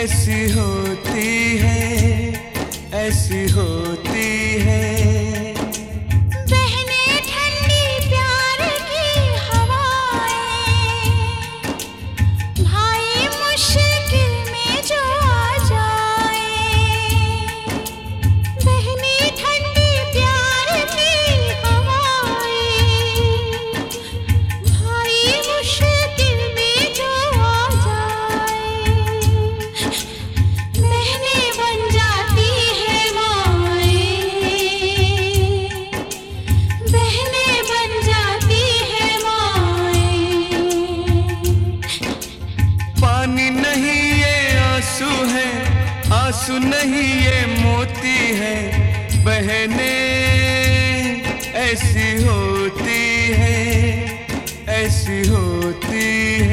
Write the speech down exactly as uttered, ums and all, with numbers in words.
ऐसी होती है, ऐसी होती है। बहने ठंडी प्यार की हवाएं, भाई मुश्किल में जो आ जाए। बहने ठंडी प्यार की हवाएं, भाई मुश्किल में जो आ जाए। बहने बन जाती है पानी नहीं ये आंसू है, आंसू नहीं ये मोती है। बहने ऐसी होती है, ऐसी होती है।